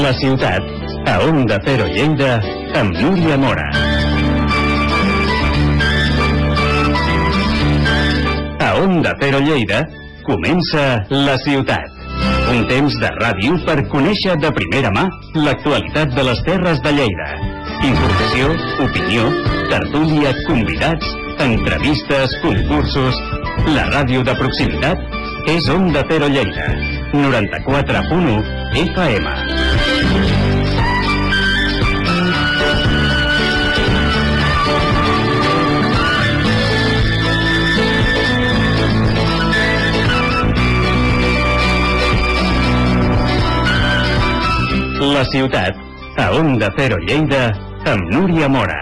La ciutat, a Onda Cero Lleida, amb Núria Mora. A Onda Cero Lleida comença La ciutat. Un temps de ràdio per conèixer de primera mà l'actualitat de les terres de Lleida. Informació, opinió, tertúlia, convidats, entrevistes, concursos... La ràdio de proximitat és Onda Cero Lleida, 94.1 FM. La ciutat, a Onda Cero Lleida, amb Núria Mora.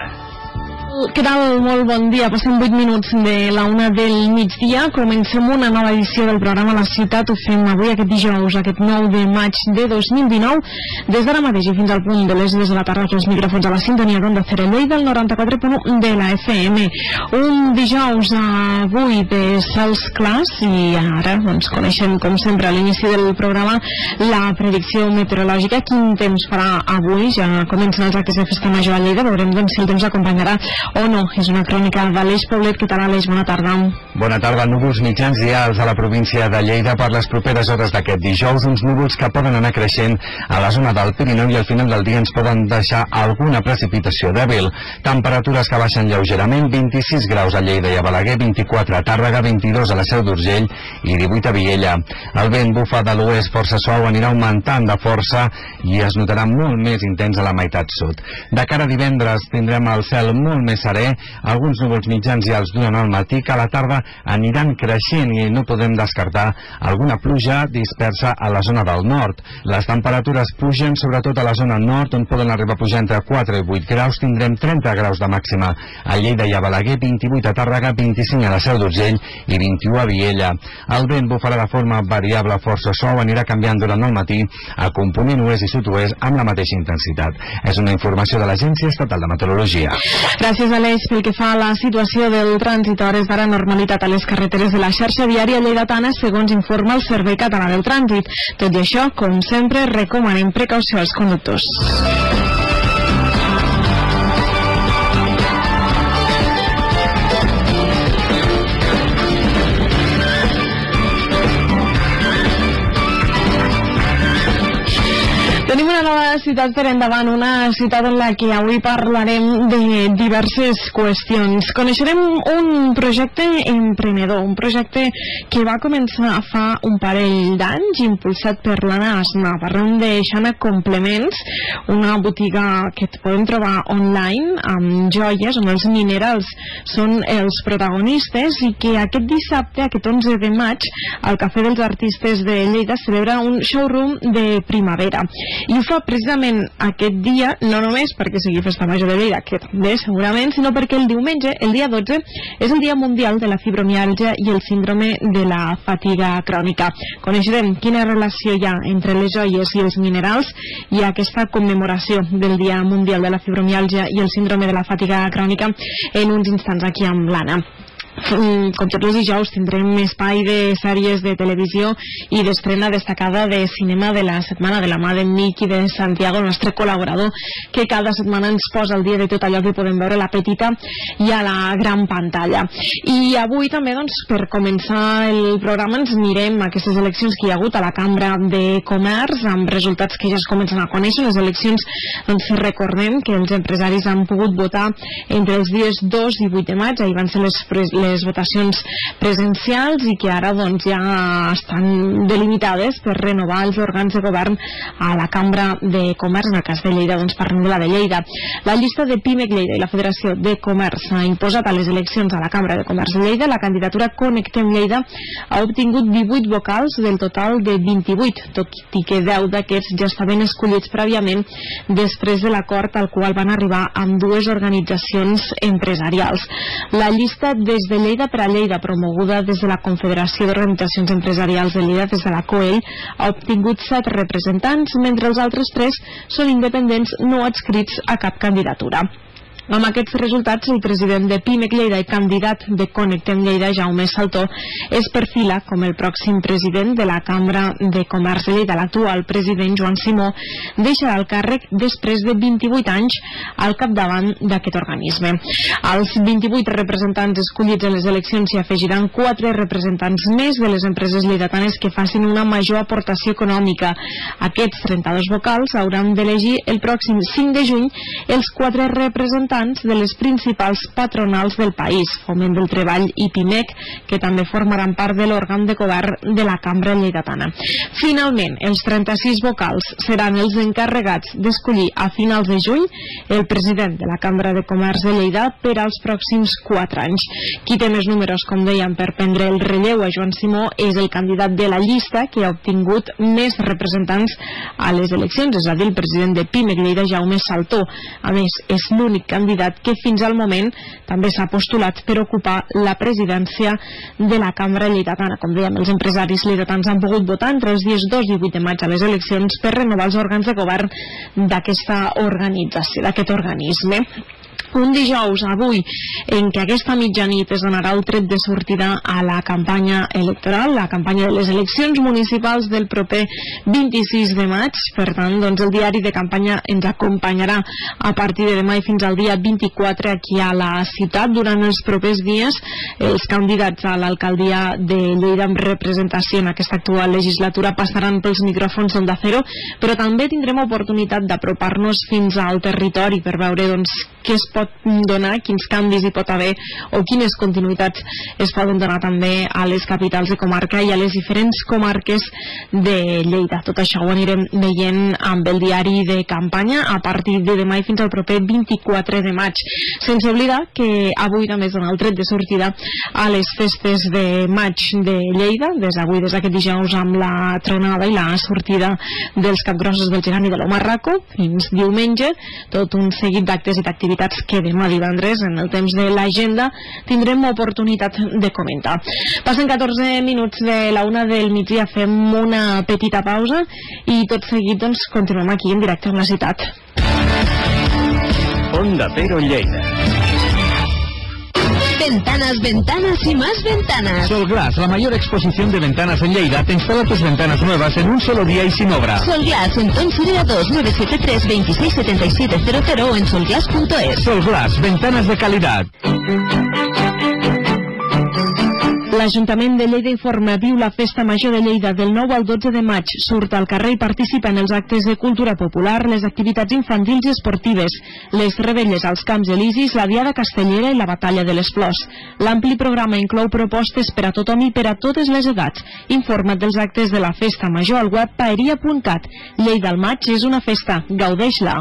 Què tal? Molt bon dia. Passem 8 minuts de la 1 del migdia. Comencem una nova edició del programa La Ciutat. Ho fem avui, aquest dijous, aquest 9 de maig de 2019. Des d'ara mateix i fins al punt de les 2 de la tarda, els micròfons a la sintonia d'Onda Cero Lleida, del 94.1 de la FM. Un dijous avui de cels clars i ara doncs, coneixem, com sempre, a l'inici del programa la predicció meteorològica. Quin temps farà avui? Ja comencen els actes de festa major a Lleida. Veurem doncs, si el temps acompanyarà o no. És una crònica d'Aleix Poblet. Què tal, Aleix? Bona tarda. Bona tarda. Núvols mitjans i alts a la província de Lleida per les properes hores d'aquest dijous. Uns núvols que poden anar creixent a la zona del Pirineu i al final del dia ens poden deixar alguna precipitació dèbil. Temperatures que baixen lleugerament, 26 graus a Lleida i a Balaguer, 24 a Tàrrega, 22 a la Seu d'Urgell i 18 a Viella. El vent bufa de l'oest força suau, anirà augmentant de força i es notarà molt més intens a la meitat sud. De cara a divendres tindrem el cel molt més serè, alguns núvols mitjans i alts durant el matí, que a la tarda aniran creixent i no podem descartar alguna pluja dispersa a la zona del nord. Les temperatures pugen sobretot a la zona nord, on poden arribar a pujar entre 4 i 8 graus. Tindrem 30 graus de màxima a Lleida i a Balaguer, 28 a Tàrrega, 25 a la Seu d'Urgell i 21 a Viella. El vent bufarà de forma variable força suau, anirà canviant durant el matí a component oest i sud-oest amb la mateixa intensitat. És una informació de l'Agència Estatal de Meteorologia. Gràcies, Aleix. Pel que fa a la situació del trànsit, a hores d'ara normalitat a les carreteres de la xarxa viària lleidatana, segons informa el Servei Català del Trànsit. Tot i això, com sempre, recomanem precaució als conductors. Tenim una nova ciutat per endavant, una ciutat en la que avui parlarem de diverses qüestions. Coneixerem un projecte emprenedor, un projecte que va començar fa un parell d'anys, impulsat per l'Anna Asma. Parlem de Xana Complements, una botiga que podem trobar online amb joies, on els minerals són els protagonistes, i que aquest dissabte, aquest 11 de maig, al Cafè dels Artistes de Lleida celebra un showroom de primavera. I ho fa precisament aquest dia, no només perquè sigui festa major de Lleida, que també segurament, sinó perquè el diumenge, el dia 12, és el Dia Mundial de la Fibromiàlgia i el síndrome de la fatiga crònica. Coneixerem quina relació hi ha entre les joies i els minerals i aquesta commemoració del Dia Mundial de la Fibromiàlgia i el síndrome de la fatiga crònica en uns instants aquí amb l'Anna. Com tots els dijous tindrem espai de sèries de televisió i d'estrena destacada de cinema de la setmana, de la mà de Miki de Santiago, el nostre col·laborador, que cada setmana ens posa al dia de tot allò que podem veure a la petita i a la gran pantalla. I avui també, doncs, per començar el programa, ens mirem aquestes eleccions que hi ha hagut a la Cambra de Comerç, amb resultats que ja es comencen a conèixer. Les eleccions, doncs, recordem que els empresaris han pogut votar entre els dies 2 i 8 de maig. Ahir van ser les votacions presencials i que ara doncs ja estan delimitades per renovar els òrgans de govern a la Cambra de Comerç. En el cas de Lleida, doncs parlem de la de Lleida. La llista de PIMEC Lleida i la Federació de Comerç ha imposat a les eleccions a la Cambra de Comerç de Lleida. La candidatura Connectem Lleida ha obtingut 18 vocals del total de 28, tot i que 10 d'aquests ja estaven escollits prèviament després de l'acord al qual van arribar amb dues organitzacions empresarials. La llista des de Lleida per a Lleida, promoguda des de la Confederació d'Organitzacions Empresarials de Lleida, des de la COEL, ha obtingut 7 representants, mentre els altres 3 són independents no adscrits a cap candidatura. Amb aquests resultats, el president de Pimec Lleida i candidat de Connectem Lleida, Jaume Saltó, es perfila com el pròxim president de la Cambra de Comerç de Lleida. L'actual president, Joan Simó, deixarà el càrrec després de 28 anys al capdavant d'aquest organisme. Als 28 representants escollits en les eleccions s'hi afegiran 4 representants més de les empreses lleidatanes que facin una major aportació econòmica. Aquests 32 vocals hauran d'elegir el pròxim 5 de juny els 4 representants de les principals patronals del país, Foment del Treball i Pimec, que també formaran part de l'òrgan de govern de la Cambra Lleidatana. Finalment, els 36 vocals seran els encarregats d'escollir a finals de juny el president de la Cambra de Comerç de Lleida per als pròxims 4 anys. Qui té més números, com dèiem, per prendre el relleu a Joan Simó és el candidat de la llista que ha obtingut més representants a les eleccions, és a dir, el president de Pimec Lleida, Jaume Saltó. A més, és l'únic candidat que fins al moment també s'ha postulat per ocupar la presidència de la Cambra Lleidatana. Com dèiem, els empresaris lleidatans han pogut votar entre els dies 2 i 8 de maig a les eleccions per renovar els òrgans de govern d'aquesta organització, d'aquest organisme. Un dijous, avui, en què aquesta mitjanit es donarà el tret de sortida a la campanya electoral, la campanya de les eleccions municipals del proper 26 de maig. Per tant, doncs, el diari de campanya ens acompanyarà a partir de demà i fins al dia 24 aquí a la ciutat. Durant els propers dies, els candidats a l'alcaldia de Lleida amb representació en aquesta actual legislatura passaran pels micròfons d'Onda Cero, però també tindrem oportunitat d'apropar-nos fins al territori per veure, doncs, què es pot donar, quins canvis hi pot haver o quines continuïtats es poden donar també a les capitals de comarca i a les diferents comarques de Lleida. Tot això ho anirem veient amb el diari de campanya a partir de demà i fins al proper 24 de maig. Sense oblidar que avui també es dona el tret de sortida a les festes de maig de Lleida, des d'avui, des d'aquest dijous, amb la tronada i la sortida dels capgrossos del Gegant i de l'Omarraco fins diumenge, tot un seguit d'actes i d'activitats que demà divendres, en el temps de l'agenda, tindrem oportunitat de comentar. Passen 14 minuts de la 1 del migdia, fem una petita pausa i tot seguit, doncs, continuem aquí en directe amb la ciutat. Onda Cero Lleida. Ventanas, ventanas y más ventanas. Solglass, la mayor exposición de ventanas en Lleida, te instala tus ventanas nuevas en un solo día y sin obra. Solglass, en Tonsurea 2, 973 267700 o en solglass.es. Solglass, ventanas de calidad. L'Ajuntament de Lleida informa: viu la Festa Major de Lleida del 9 al 12 de maig. Surt al carrer i participa en els actes de cultura popular, les activitats infantils i esportives, les revetlles als Camps Elisis, la Diada Castellera i la Batalla de les Flors. L'ampli programa inclou propostes per a tothom i per a totes les edats. Informa't dels actes de la Festa Major al web paeria.cat. Lleida al maig és una festa. Gaudeix-la.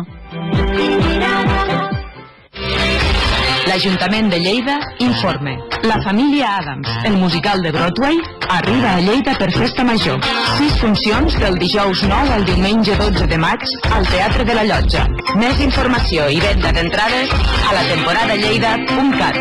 L'Ajuntament de Lleida informe. La família Adams, el musical de Broadway, arriba a Lleida per Festa Major. 6 funcions del dijous 9 al diumenge 12 de maig al Teatre de la Llotja. Més informació i venda d'entrades a la temporadalleida.cat.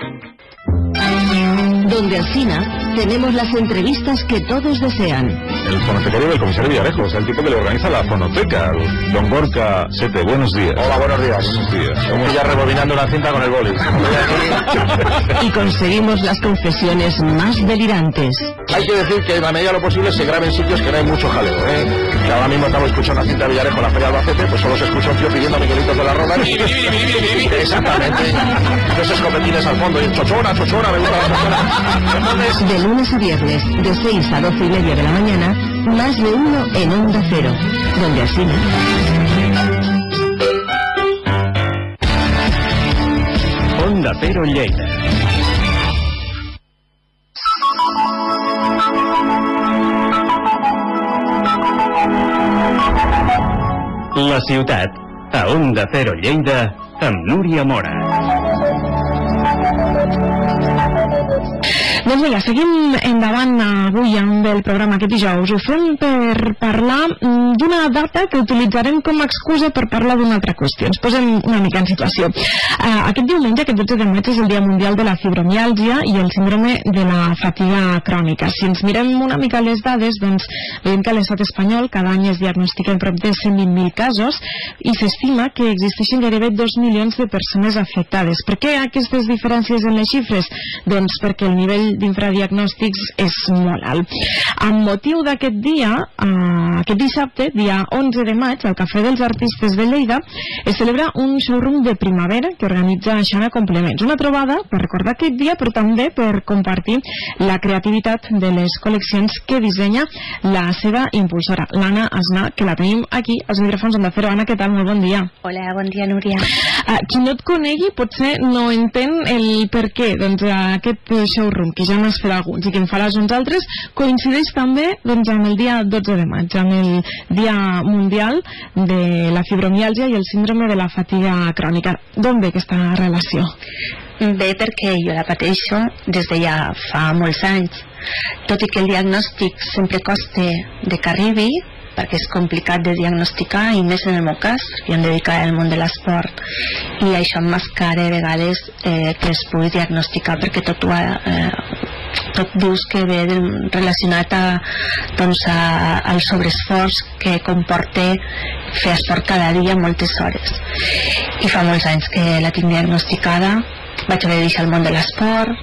Donde Alsina tenemos las entrevistas que todos desean. El fonotecario del comisario Villarejos, el tipo que le organiza la fonoteca. Don Gorka Sete, buenos días. Hola, buenos días. Buenos días. Estamos ya rebobinando una cinta con el boli. Y conseguimos las confesiones más delirantes. Hay que decir que en la medida de lo posible se grabe en sitios que no hay mucho jaleo, ¿eh? Que ahora mismo estamos escuchando una cinta de Villarejo en la Feria de Albacete, pues solo se escucha un tío pidiendo Miguelitos de la Roda. Exactamente. Dos escopetines al fondo y chochona, chochona, me gusta la chochona. Entonces, De lunes a viernes, de 6 a 12:30 de la mañana, más de uno en Onda Cero. Donde Alsina. Onda Cero Lleida. La ciutat, a Onda Cero Lleida, amb Núria Mora. Doncs vinga, seguim endavant avui amb el programa aquest dijous. Ho fem per parlar d'una data que utilitzarem com a excusa per parlar d'una altra qüestió. Ens posem una mica en situació. Aquest diumenge, aquest 12 de maig, és el Dia Mundial de la Fibromiàlgia i el síndrome de la fatiga crònica. Si ens mirem una mica les dades, doncs veiem que a l'estat espanyol cada any es diagnostiquen prop de 120.000 casos i s'estima que existeixen gairebé 2 milions de persones afectades. Per què aquestes diferències en les xifres? Doncs perquè el nivell d'infradiagnòstics és molt alt. Amb motiu d'aquest dia, aquest dissabte, dia 11 de maig, al Cafè dels Artistes de Lleida, es celebra un showroom de primavera que organitza Xana Complements. Una trobada per recordar aquest dia, però també per compartir la creativitat de les col·leccions que dissenya la seva impulsora, l'Anna Asnar, que la tenim aquí als micròfons d'Onda Cero. Anna, què tal? Molt bon dia. Hola, bon dia, Núria. Qui no et conegui potser no entén el per què aquest showroom, que ja n'has fet alguns i que en faràs uns altres, coincideix també amb el dia 12 de maig, amb el Dia Mundial de la Fibromiàlgia i el síndrome de la fatiga crònica. D'on ve aquesta relació? Bé, perquè jo la pateixo des de ja fa molts anys. Tot i que el diagnòstic sempre costa de que arribi, perquè és complicat de diagnosticar, i més en el meu cas, jo em dedico al món de l'esport, i això emmascara a vegades que es pugui diagnosticar, perquè tot dius que ve relacionat al sobreesforç que comporta fer esport cada dia moltes hores. I fa molts anys que la tinc diagnosticada. Vaig haver de deixar el món de l'esport,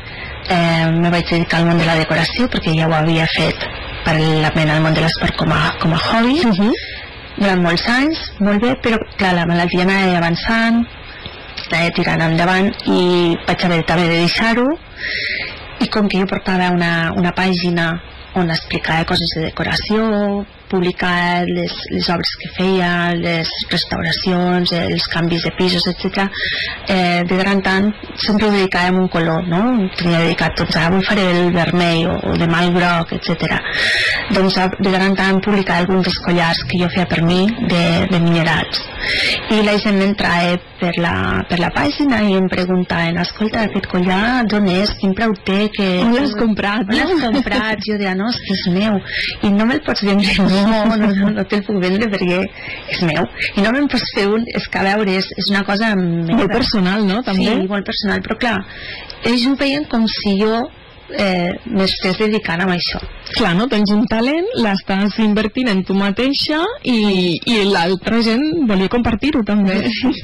me vaig dedicar al món de la decoració, perquè ja ho havia fet paral·lelament al món de l'esport com a hobby durant molts anys, molt bé, però clar, la malaltia anava avançant, anava tirant endavant i vaig haver també de deixar-ho. I com que jo portava una pàgina on explicava coses de decoració, publicar les obres que feia, les restauracions, els canvis de pisos, etc. De gran tant sempre ho dedicava a un color, no? Tenia dedicat, doncs avui faré el vermell o demà el groc, etc. Doncs de gran tant publicava alguns dels collars que jo feia per mi de minerals. I la gent m'entrava per la pàgina i em preguntaven: escolta, aquest collar d'on és? Quin preu té? On l'has comprat? On l'has comprat? Jo deia, no, és que és meu i no me'l pots vendre. No te'l puc vendre perquè és meu i no me'n pots fer un. És que a veure, és una cosa molt personal, no? També? Sí, molt personal, però clar, ells ho veien com si jo m'estàs dedicant a això. Clar, no? Tens un talent, l'estàs invertint en tu mateixa i l'altra gent volia compartir-ho també.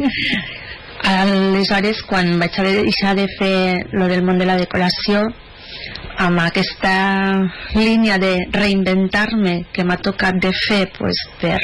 Aleshores, quan vaig haver de deixar de fer lo del món de la decoració, amb aquesta línia de reinventar-me que m'ha tocat de fer pues,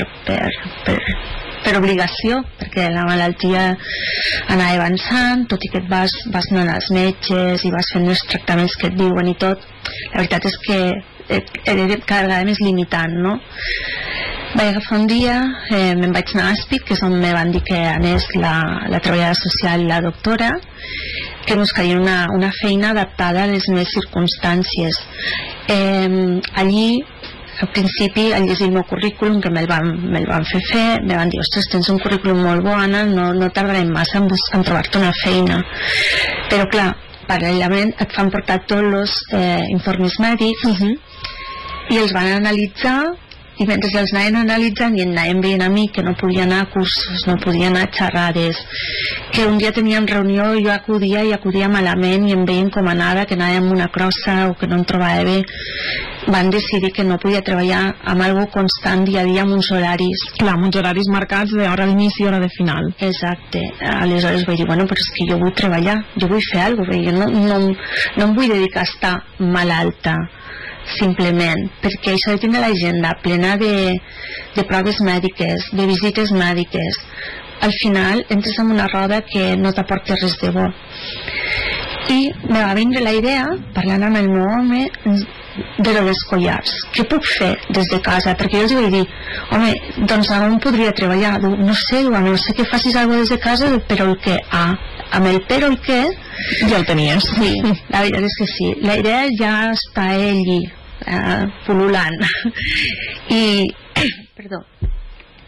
per obligació, perquè la malaltia anava avançant, tot i que et vas anant als metges i vas fent els tractaments que et diuen i tot, la veritat és que era cada vegada més limitant, no? Vaig agafar un dia, me'n vaig anar a Aspic, que és on me van dir que anés la treballadora social i la doctora, que buscarien una feina adaptada a les meves circumstàncies. Allí, al principi, al llegir el meu currículum, que me'l van fer, me van dir: ostres, tens un currículum molt bo, Anna, no tardarem massa en trobar-te una feina. Però clar, paral·lelament et fan portar tots els informes mèdics i els van analitzar, i mentre els anaven analitzant i em anaven veient a mi que no podia anar a cursos, no podia anar a xerrades, que un dia teníem reunió i jo acudia malament i em veien com anava, que anava amb una crossa o que no em trobava bé, van decidir que no podia treballar amb algo constant dia a dia amb uns horaris. Clar, amb uns horaris marcats d'hora d'inici i hora de final. Exacte. Aleshores vaig dir, bueno, però és que jo vull treballar, jo vull fer alguna cosa, no em vull dedicar a estar malalta simplement, perquè això de tindre l'agenda plena de proves mèdiques, de visites mèdiques, al final entres en una roda que no t'aporta res de bo. I me va vindre la idea, parlant amb el meu home, de lo dels collars. Què puc fer des de casa? Perquè jo els vaig dir, home, doncs on podria treballar? No sé, no sé que facis alguna cosa des de casa, però el què? Amb el però el què? Ja el tenies. Sí, la veritat és que sí. La idea ja està allí, pul·lulant.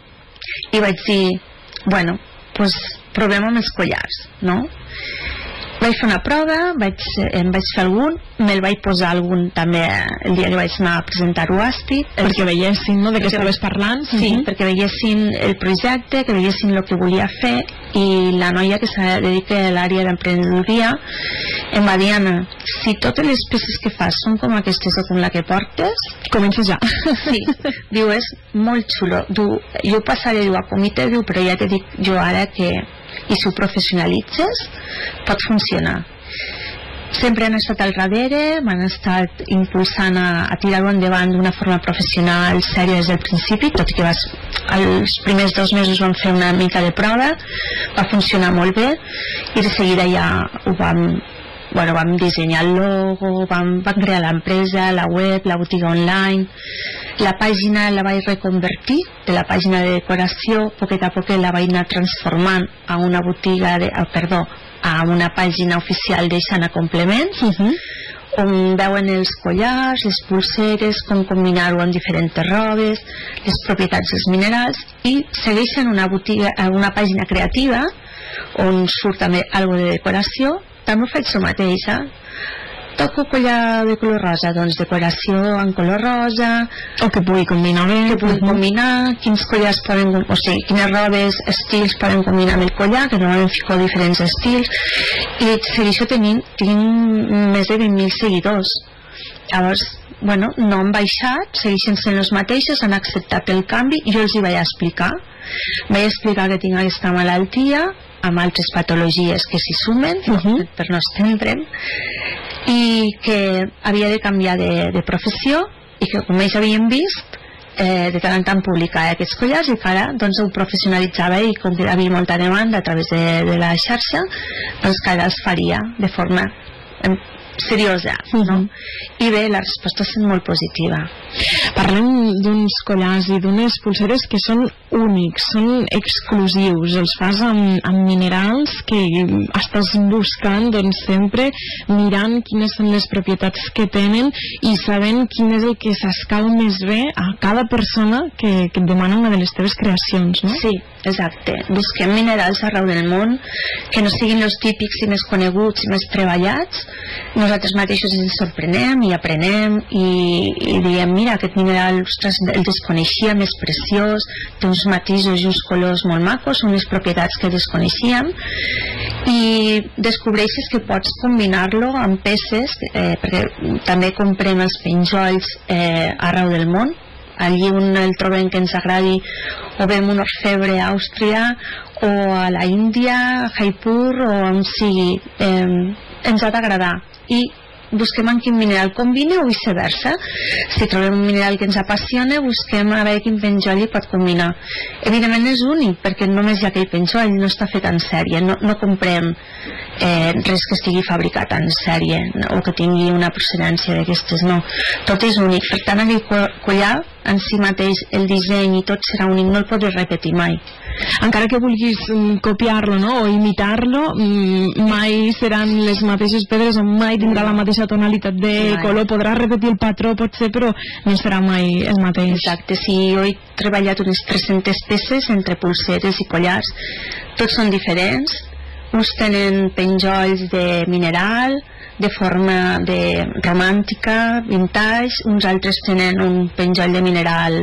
I vaig dir, bueno, doncs provem amb els collars, no? Vaig fer una prova, em vaig fer algun, me'l vaig posar algun també el dia que vaig anar a presentar-ho a Àspid. Perquè veiessin, no?, de què estaves parlant. Sí, perquè veiessin el projecte, que veiessin el que volia fer, i la noia que se dedica a l'àrea d'emprenedoria em va dir: Anna, si totes les peces que fas són com aquestes o com la que portes, comença ja. Sí, diu, és molt xulo. Jo ho passaré a comitè, diu, però ja te dic jo ara que, i si ho professionalitzes pot funcionar. Sempre han estat al darrere, m'han estat impulsant a tirar-ho endavant d'una forma professional, sèria des del principi, tot i que els primers 2 mesos vam fer una mica de prova, va funcionar molt bé, i de seguida ja ho vam dissenyar el logo, vam crear l'empresa, la web, la botiga online. La pàgina la vaig reconvertir de la pàgina de decoració, poquet a poquet la vaig anar transformant a una botiga a una pàgina oficial de Xana Complements, on veuen els collars, les pulseres, com combinar-ho amb diferents robes, les propietats dels minerals, i segueixen una pàgina creativa on surt també alguna de decoració. També ho faig jo mateixa. Toco collar de color rosa, doncs decoració en color rosa, o que pugui combinar bé, que pugui combinar, quins collars poden, o sigui, quines robes, estils poden combinar amb el collar, que normalment fico diferents estils, i segueixo tinc més de 20.000 seguidors. Llavors, no han baixat, segueixen sent els mateixos, han acceptat el canvi, i jo els hi vaig explicar que tinc aquesta malaltia, amb altres patologies que s'hi sumen, per no estendre'm, i que havia de canviar de professió, i que com ells havien vist, de tant en tant publicava aquests collars, i que ara ho professionalitzava, i com que hi havia molta demanda a través de la xarxa, doncs que ara es faria de forma seriosa, no? I bé, la resposta és molt positiva. Parlem d'uns collars i d'unes pulseres que són únics, són exclusius, els fas amb minerals que estàs buscant sempre, mirant quines són les propietats que tenen i sabent quin és el que s'escau més bé a cada persona que et demana una de les teves creacions, no? Sí, exacte. Busquem minerals arreu del món que no siguin els típics i més coneguts i més treballats. Nosaltres mateixos ens sorprenem i aprenem i diem, mira, aquest mineral, ostres, el desconeixia, més preciós, té uns matisos i uns colors molt macos, unes propietats que desconeixíem, i descobreixes que pots combinar-lo amb peces, perquè també comprem els penjolls arreu del món. Allí on el trobem que ens agradi, o veiem un orfebre a Àustria o a la Índia, a Jaipur, o on sigui, ens ha d'agradar, i busquem en quin mineral combina o viceversa. Si trobem un mineral que ens apassiona, busquem a veure quin penjoll hi pot combinar. Evidentment és únic, perquè només hi ha aquell penjoll, no està fet en sèrie, no comprem res que estigui fabricat en sèrie o que tingui una procedència d'aquestes, no, tot és únic. Per tant, aquell collar en si mateix, el disseny i tot serà únic, no el podré repetir mai. Encara que vulguis copiar-lo, no?, o imitar-lo, mai seran les mateixes pedres o mai tindrà la mateixa tonalitat de color, podrà repetir el patró potser, però no serà mai el mateix. Exacte, si jo he treballat unes 300 peces entre pulseres i collars, tots són diferents. Uns tenen penjolls de mineral, de forma romàntica, vintage, uns altres tenen un penjoll de mineral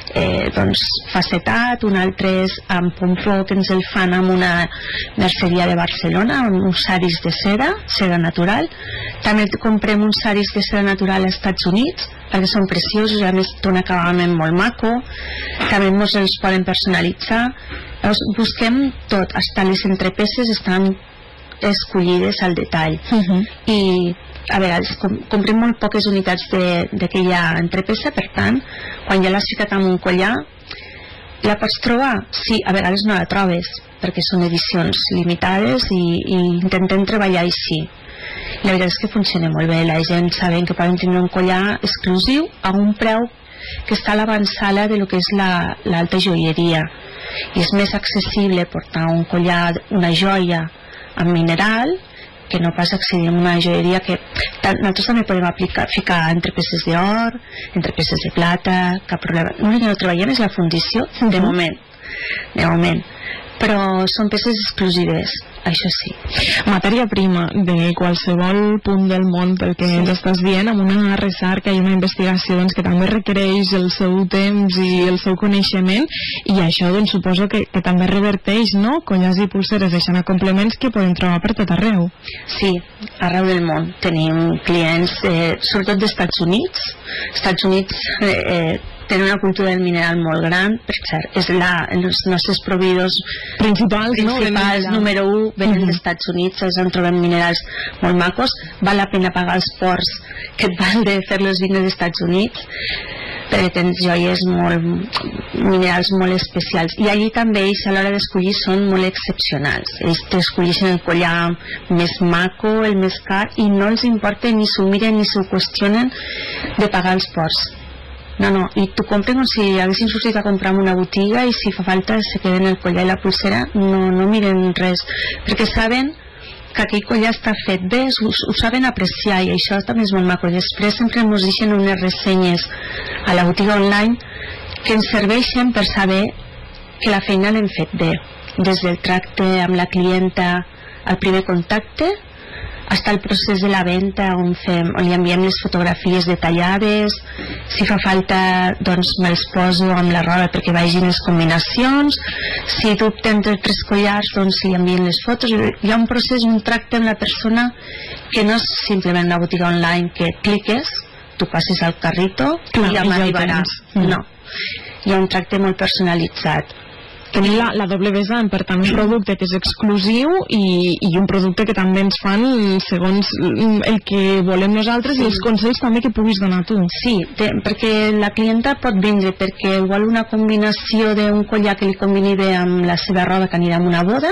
facetat, un altre amb pompó que ens el fan amb una merceria de Barcelona, amb uns saris de seda natural. També comprem uns saris de seda natural als Estats Units, perquè són preciosos, a més té un acabament molt maco, també ens els poden personalitzar. Llavors busquem tot, fins les entrepeces estan escollides al detall, i a vegades comprem molt poques unitats d'aquella entrepeça, per tant, quan ja l'has ficat en un collar, la pots trobar? Sí, a vegades no la trobes, perquè són edicions limitades i intentem treballar així. La veritat és que funciona molt bé, la gent sabent que poden tenir un collar exclusiu a un preu que està a l'avançada de lo que és l'alta joieria, i és més accessible portar un collar, una joia amb mineral, que no pas accedir a una joieria que nosaltres també podem ficar entre peces d'or, entre peces de plata, cap problema. L'únic que no treballem és la fundició, de moment, però són peces exclusives, això sí. Matèria prima de qualsevol punt del món, pel que ens estàs dient, amb una recerca i una investigació doncs, que també requereix el seu temps i el seu coneixement, i això doncs, suposo que també reverteix, no? Collars i pulseres deixant a complements que podem trobar per tot arreu. Sí, arreu del món tenim clients, sobretot dels Estats Units. Estats Units tenen una cultura del mineral molt gran, per cert, és els nostres proveïdors principals número 1 venen dels Estats Units, on trobem minerals molt macos, val la pena pagar els ports que et val de fer-los vindre dels Estats Units, perquè tens joies minerals molt especials, i allí també ells a l'hora d'escollir són molt excepcionals. Ells t'escolleixen el collar més maco, el més car, i no els importa ni s'ho miren ni s'ho qüestionen de pagar els ports. No, i t'ho compren com si haguessin sortit a comprar en una botiga, i si fa falta se queden el collar i la pulsera, no miren res, perquè saben que aquell collar està fet bé, ho saben apreciar, i això també és molt maco. Després sempre ens deixen unes ressenyes a la botiga online que ens serveixen per saber que la feina l'hem fet bé, des del tracte amb la clienta al primer contacte fins al procés de la venda, on li enviem les fotografies detallades, si fa falta doncs me'ls poso amb la roba perquè vegin les combinacions, si dubten entre 3 collars doncs li envien les fotos. Hi ha un procés, un tracte amb la persona que no és simplement una botiga online que cliques, tu passes al carrito i ja m'arribarà. No, hi ha un tracte molt personalitzat. Tenim la doble vessant, per tant un producte que és exclusiu i un producte que també ens fan segons el que volem nosaltres, i els consells també que puguis donar tu. Sí, perquè la clienta pot vindre perquè vol una combinació d'un collar que li combini bé amb la seva roba que anirà a una boda,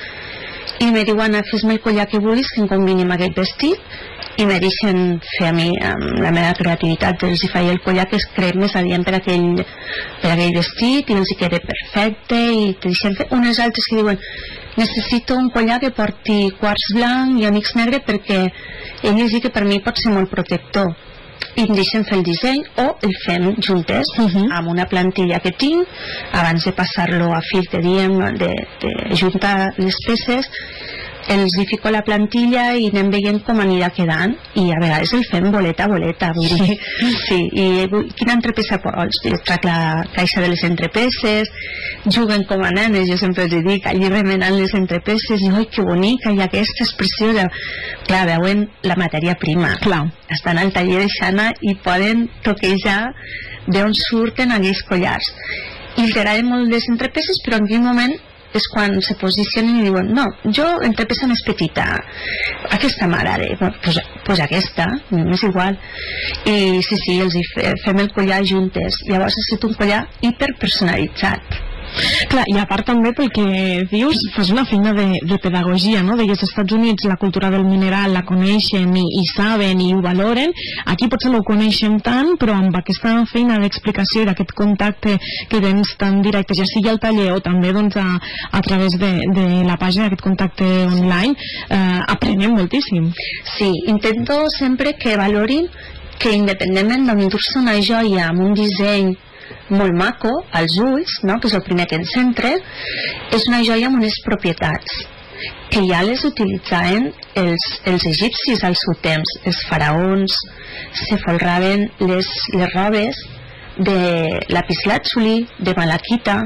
i me diuen fes-me el collar que vulguis que em combini amb aquest vestit, i me deixen fer a mi amb la meva creativitat, els hi faig el collar que es crec més adient per aquell vestit, i els hi queda perfecte, i te deixen fer unes altres que diuen necessito un collar que porti quars blanc i onyx negre perquè ells diuen que per mi pot ser molt protector, i em deixen fer el disseny, o el fem juntes amb una plantilla que tinc abans de passar-lo a fil, que diem de juntar les peces, els hi fico la plantilla i anem veient com anirà quedant, i a vegades el fem boleta a boleta, vull dir, sí, i quina entrepesa vols? Jo trac la caixa de les entrepeses, juguen com a nenes, jo sempre els dic, allí remenant les entrepeses, i oi, que bonica, i aquesta és preciosa. Clar, veuen la matèria prima, estan al taller de Xana i poden toquejar d'on surten aquells collars, i els agraden molt les entrepeses, però en aquell moment és quan se posicionen i diuen no, jo entrepesa més petita, aquesta m'agrada, pues aquesta, m'és igual, i sí, els fem el collar juntes. Llavors ha estat un collar hiperpersonalitzat. Clar, i a part també pel que dius, fas una feina de pedagogia, no? Deies, als Estats Units la cultura del mineral la coneixen i saben i ho valoren, aquí potser no ho coneixem tant, però amb aquesta feina d'explicació i d'aquest contacte que tens tan directe, ja sigui al taller o també doncs, a través de la pàgina, aquest contacte online, aprenem moltíssim. Sí, intento sempre que valorin que independentment d'endur-se una joia amb un disseny molt maco, als ulls, no? Que és el primer que ens centra, és una joia amb unes propietats que ja les utilitzaven els egipcis al seu temps. Els faraons se folraven les robes de lapislàtzuli, de malaquita,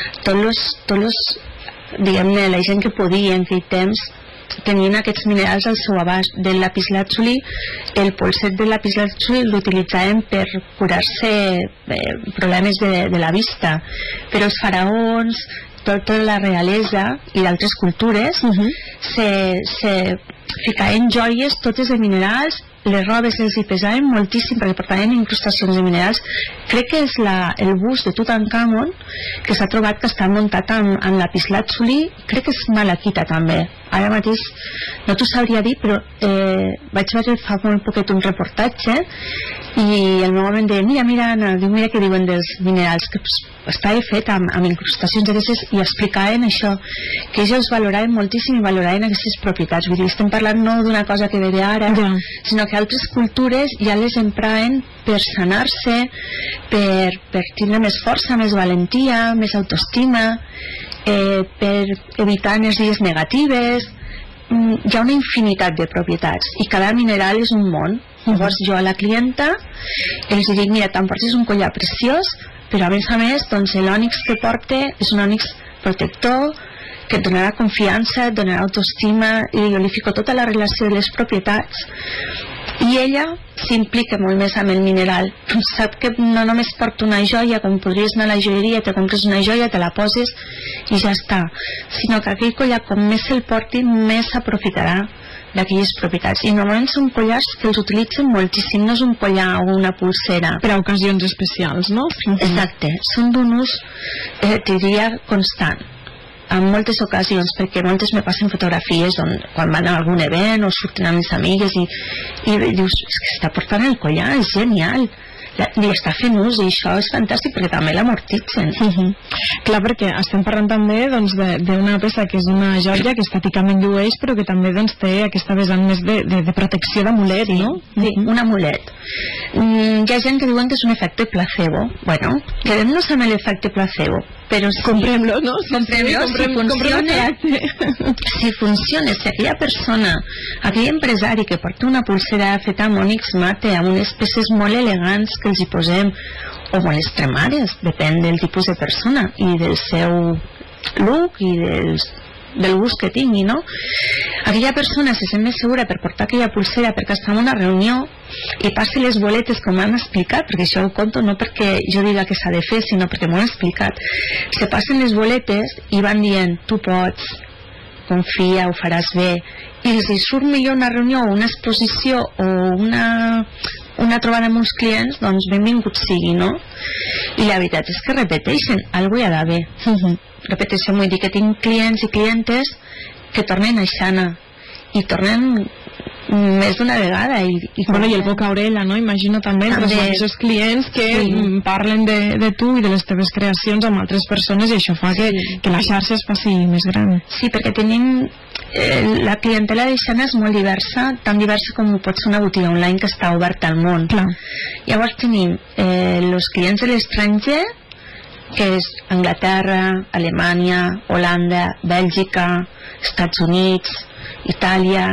diguem-ne, la gent que podia en aquell temps tenien aquests minerals al seu abast. Del lapislàtzuli, el polset de lapislàtzuli l'utilitzaven per curar-se problemes de la vista, però els faraons, tota la realesa i d'altres cultures se ficaven joies totes de minerals, les robes els hi pesaven moltíssim perquè portaven incrustacions de minerals. Crec que és el bust de Tutankamon que s'ha trobat que està muntat amb lapislàtzuli, crec que és malaquita també, ara mateix no t'ho sabria dir, però vaig veure fa molt poquet un reportatge i el meu home em deia mira què diuen dels minerals, que estava fet amb incrustacions d'aquestes, i explicaven això, que ells valoraven moltíssim i valoraven aquestes propietats. Vull dir, estem parlant no d'una cosa que ve d'ara, sinó que altres cultures ja les empraven per sanar-se, per tindre més força, més valentia, més autoestima, per evitar energies negatives. Hi ha una infinitat de propietats i cada mineral és un món. Llavors jo a la clienta els dic, mira, t'emportes un collar preciós, però a més doncs, l'ònix que porta és un ònix protector que et donarà confiança, et donarà autoestima, i jo li fico tota la relació de les propietats i ella s'implica molt més amb el mineral. Sap que no només porta una joia, com podries anar a la joieria, te compres una joia, te la poses i ja està, sinó que aquell collar, com més se'l porti, més s'aprofitarà d'aquelles propietats. I normalment són collars que els utilitzen moltíssim, no és un collar o una pulsera. Per a ocasions especials, no? Exacte, són d'un ús, diria, constant. En moltes ocasions, perquè moltes me passen fotografies quan van a algun event o surten amb les amigues i dius, és que està portant el collar, és genial, li està fent ús i això és fantàstic perquè també l'amortitzen. Clar, perquè estem parlant també d'una peça que és una joia que estàticament llueix però que també té aquesta vessant més de protecció d'amulet, no? Sí, un amulet. Hi ha gent que diuen que és un efecte placebo. Bueno, quedem-nos amb l'efecte placebo, però sí, comprem-lo, no? Si funciona, si aquella persona, aquell empresari que porta una pulsera feta amb ònix mate, amb unes peces molt elegants que els hi posem, o molt extremades, depèn del tipus de persona i del seu look i del gust que tingui, no? Aquella persona se sent més segura per portar aquella pulsera perquè està en una reunió i passa les boletes com m'han explicat, perquè això ho conto no perquè jo diga que s'ha de fer, sinó perquè m'ho han explicat. Se passen les boletes i van dient, tu pots, confia, ho faràs bé, i els hi surt millor una reunió o una exposició o una trobada amb uns clients, doncs benvingut sigui, no? I la veritat és que repeteixen, alguna hi ha d'haver. Repeteixen, vull dir que tinc clients i clientes que tornen a Xana i tornen més d'una vegada i el boca a orella, no? Imagino també els mateixos clients que parlen de tu i de les teves creacions amb altres persones i això fa que la xarxa es faci més gran. Sí, perquè tenim la clientela de Xana és molt diversa, tan diversa com pot ser una botiga online que està oberta al món. Llavors tenim els clients de l'estranger, que és Anglaterra, Alemanya, Holanda, Bèlgica, Estats Units, Itàlia,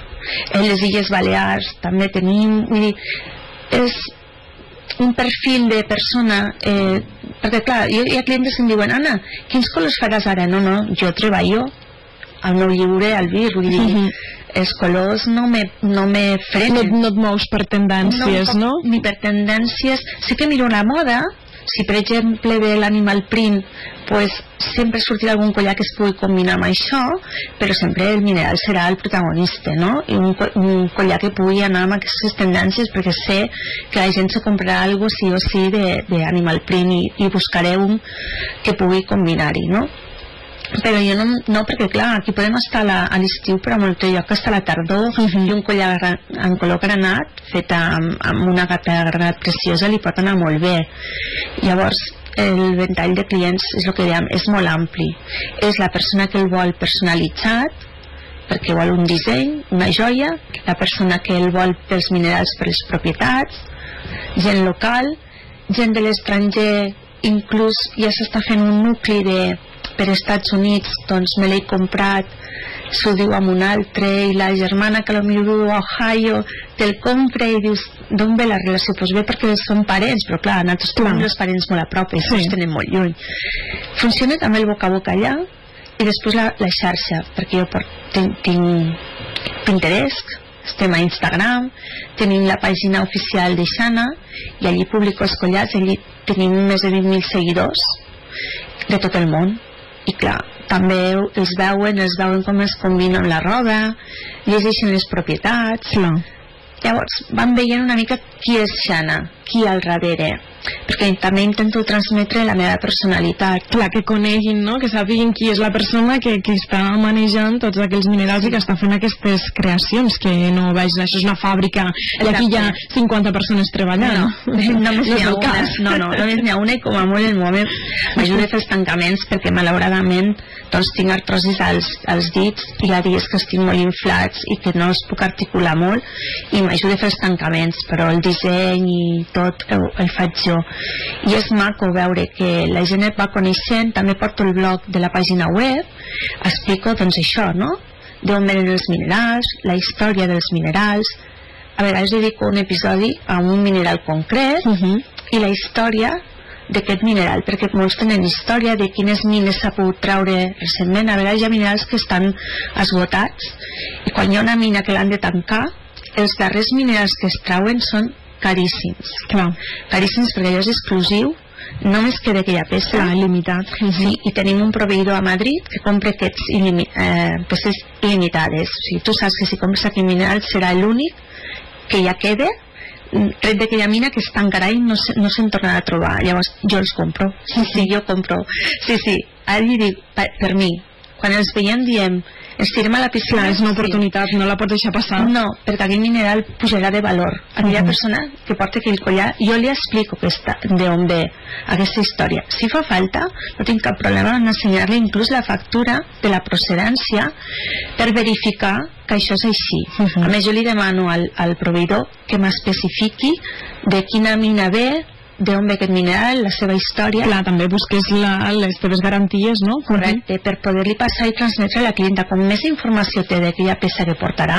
les Illes Balears també tenim, vull dir, és un perfil de persona, perquè clar, hi ha clients que em diuen, Anna, quins colors faràs ara? No, jo treballo al meu lliure albir, vull dir, els colors no me frenen. No et mous per tendències, no? Ni per tendències, sí que miro la moda. Si per exemple ve l'animal print, pues sempre sortirà algun collar que es pugui combinar amb això, però sempre el mineral serà el protagonista, no? I un collar que pugui anar amb aquestes tendències, perquè sé que la gent se comprarà algo sí o sí d'animal print i buscaré un que pugui combinar-hi, no? Però jo no, perquè clar, aquí podem estar a l'estiu però a molt lloc, hasta la tardor, i un collar en color granat fet amb una gata de granat preciosa li pot anar molt bé. Llavors el ventall de clients és el que dèiem, és molt ampli, és la persona que el vol personalitzat perquè vol un disseny, una joia, la persona que el vol pels minerals, per les propietats, gent local, gent de l'estranger, inclús ja s'està fent un nucli per Estats Units, doncs me l'he comprat, s'ho diu amb un altre, i la germana que potser viu a Ohio te'l compra i dius, d'on ve la relació? Doncs ve perquè són parents, però clar, nosaltres tenim els parents molt a prop i els tenim molt lluny. Funciona també el boca a boca allà i després la xarxa, perquè jo tinc Pinterest, estem a Instagram, tenim la pàgina oficial de Xana i allí publico els collars, allí tenim més de 20.000 seguidors de tot el món. I clar, també els veuen com es combina amb la roba, llegeixen les propietats. Llavors van veient una mica qui és Xana, qui al darrere, perquè també intento transmetre la meva personalitat. Clar, que coneguin, no? Que sàpiguen qui és la persona que està manejant tots aquells minerals i que està fent aquestes creacions, que no vegin, això és una fàbrica i aquí hi ha 50 persones treballant. Només n'hi ha una. Només n'hi ha una i com a molt el moment m'ajuda a fer els tancaments perquè malauradament doncs tinc artrosis als dits i la dia és que estic molt inflats i que no els puc articular molt i m'ajuda a fer els tancaments, però el disseny i tot el faig jo. I és maco veure que la gent et va coneixent. També porto el blog de la pàgina web, explico doncs això, no? D'on venen els minerals, la història dels minerals. A vegades dedico un episodi a un mineral concret i la història d'aquest mineral, perquè molts tenen història de quines mines s'ha pogut treure recentment. A vegades hi ha minerals que estan esgotats i quan hi ha una mina que l'han de tancar, els darrers minerals que es treuen són caríssims. Caríssims perquè allò és exclusiu, només queda aquella peça limitat. Sí, i tenim un proveïdor a Madrid que compra aquests peces il·limitades. O sigui, tu saps que si compres aquell mineral serà l'únic que ja queda, tret d'aquella mina que es tancarà i no se'n tornarà a trobar. Llavors jo els compro. Sí, jo compro. Sí, ara li dic, per mi, quan els veiem diem, ens tirem a la piscina. És una oportunitat, no la pot deixar passar. No, perquè aquell mineral pujarà de valor. Aquella persona que porta aquell collar, jo li explico d'on ve aquesta història. Si fa falta, no tinc cap problema en ensenyar-li inclús la factura de la procedència per verificar que això és així. A més, jo li demano al proveïdor que m'especifiqui de quina mina ve, d'on ve aquest mineral, la seva història. Clar, també busques les teves garanties, no? Correcte, per poder-li passar i transmetre a la clienta. Com més informació té d'aquella peça que portarà,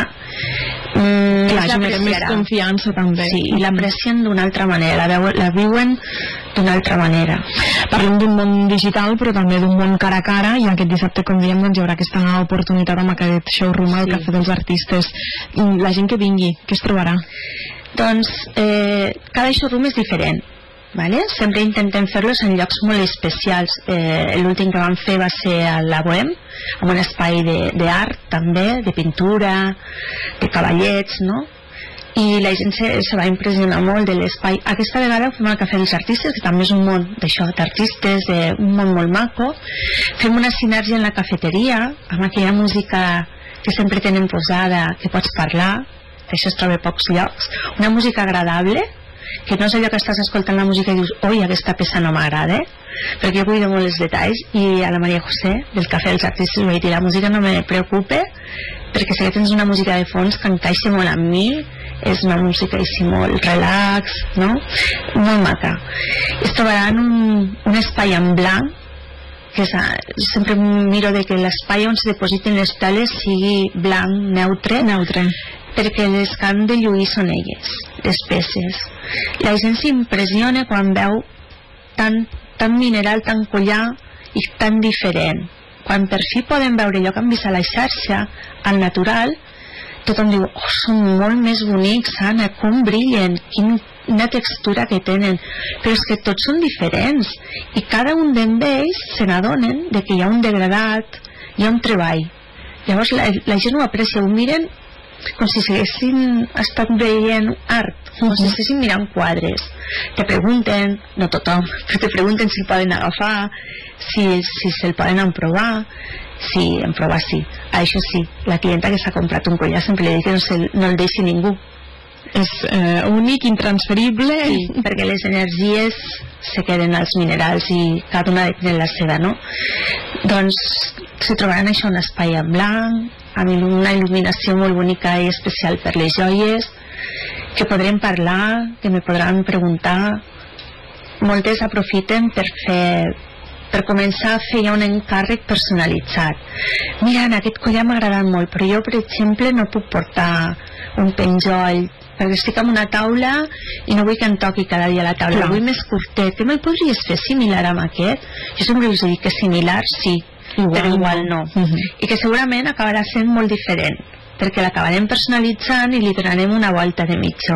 més confiança també. Sí, i l'aprecien d'una altra manera, la viuen d'una altra manera. Parlem d'un món digital, però també d'un món cara a cara, i aquest dissabte, com diem, doncs, hi haurà aquesta oportunitat amb aquest showroom al Cafè dels Artistes. La gent que vingui, què es trobarà? Doncs cada showroom és diferent. Sempre intentem fer-los en llocs molt especials. L'últim que vam fer va ser a la Bohème, amb un espai d'art també, de pintura, de cavallets, no? I la gent se va impressionar molt de l'espai. Aquesta vegada ho fem al Cafè dels Artistes, que també és un món d'això, d'artistes, un món molt maco. Fem una sinergia en la cafeteria, amb aquella música que sempre tenen posada, que pots parlar, que això es troba a pocs llocs, una música agradable, que no és allò que estàs escoltant la música i dius, oi, aquesta peça no m'agrada, perquè jo cuido molt els detalls. I a la Maria José del Cafè dels Artistes li vaig dir, la música no me preocupa, perquè sé que tens una música de fons que encaixa molt amb mi, és una música així molt relax, no? Molt maca. Es trobaran un espai en blanc, que sempre miro de que l'espai on se depositen les teles sigui blanc, neutre, perquè les que han de lluir són elles, les peces. La gent s'impressiona quan veu tant mineral, tant collar i tan diferent. Quan per fi podem veure allò que han vist a la xarxa, al natural, tothom diu, són molt més bonics, Anna, com brillen, quina textura que tenen. Però és que tots són diferents i cada un d'ells se n'adonen que hi ha un degradat, hi ha un treball. Llavors la gent ho aprecia, ho miren com si haguessin estat veient art, com si estiguessin mirant quadres. Te pregunten, no tothom, però te pregunten si el poden agafar, si se'l poden emprovar. Sí, emprovar sí. Això sí, la clienta que s'ha comprat un collar sempre li dic que no el deixi ningú. És únic, intransferible. Sí, perquè les energies se queden als minerals i cada una té la seva, no? Doncs se trobaran això, un espai en blanc, amb una il·luminació molt bonica i especial per les joies, que podrem parlar, que me podran preguntar. Moltes aprofiten per començar a fer ja un encàrrec personalitzat. Mira, aquest collar m'ha agradat molt, però jo, per exemple, no puc portar un penjoll, perquè estic en una taula i no vull que em toqui cada dia la taula. Vull més curtet. Què me'l podries fer similar amb aquest? Jo sempre us dic que similar sí, però igual no. I que segurament acabarà sent molt diferent, perquè l'acabarem personalitzant i li donarem una volta de mitjó.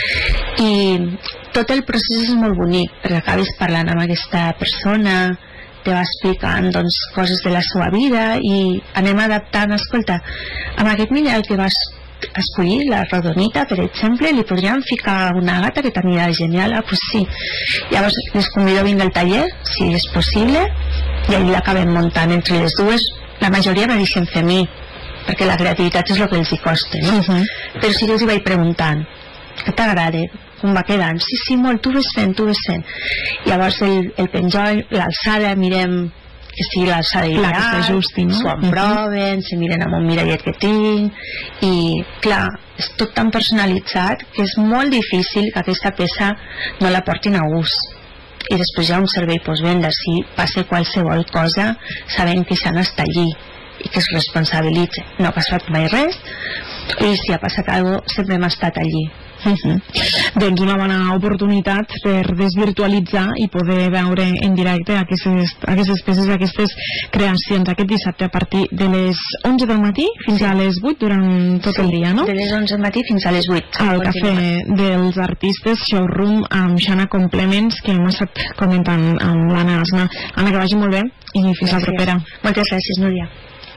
I tot el procés és molt bonic, perquè acabes parlant amb aquesta persona, te va explicant coses de la seva vida i anem adaptant. Escolta, amb aquest mineral que vas escollir, la rodonita, per exemple, li podríem ficar una gata que t'anirà genial. Pues sí. Llavors les convido a vindre al taller, si és possible, i allà l'acabem muntant entre les dues. La majoria me deixen fer a mi, perquè la creativitat és el que els hi costa, no? Però sí que els hi vaig preguntant, què t'agrada? Com va quedant? Sí, molt, tu ves fent. Llavors el penjoll, l'alçada, mirem que sigui l'alçada ideal, s'ho aproven, se miren amb un mirallet que tinc, i clar, és tot tan personalitzat que és molt difícil que aquesta peça no la portin a ús. I després hi ha un servei postvenda, si passa qualsevol cosa sabem que s'han estat allí i que es responsabilitza. No ha passat mai res, i si ha passat alguna cosa sempre hem estat allí. Doncs una bona oportunitat per desvirtualitzar i poder veure en directe aquestes peces, aquestes creacions aquest dissabte a partir de les 11 del matí fins a les 8 durant tot el dia, no? De les 11 del matí fins a les 8 al Cafè dels Artistes Showroom amb Xana Complements, que hem estat comentant amb l'Anna Asna. Anna, que vagi molt bé i fins la propera. Moltes gràcies, Núria.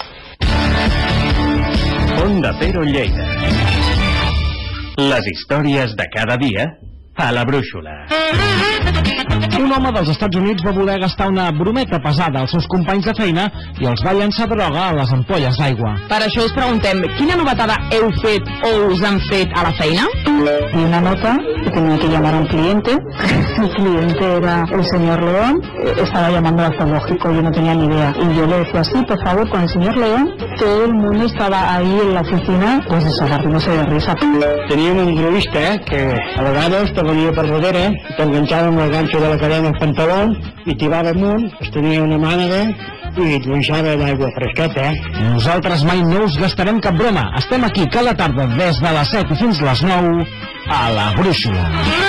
Onda Cero Lleida. Les històries de cada dia a la brúixola. Un home dels Estats Units va voler gastar una brometa pesada als seus companys de feina i els va llançar droga a les ampolles d'aigua. Per això us preguntem, quina novetada heu fet o us han fet a la feina? Y una nota que tenía que llamar a un cliente. El cliente era el señor León. Estaba llamando al zoológico, yo no tenía ni idea. Y yo le decía, sí, por favor, con el señor León. Todo el mundo estaba ahí en la oficina, pues desagarrándose de risa. Teníem un gruista que a vegades te venia per darrere, t'enganxava amb el ganxo de la cadena al pantaló i tibava amunt, es tenia una mànega i et lunxava l'aigua fresqueta. Nosaltres mai no us gastarem cap broma. Estem aquí cada tarda des de les 7 fins les 9 a la brúixola.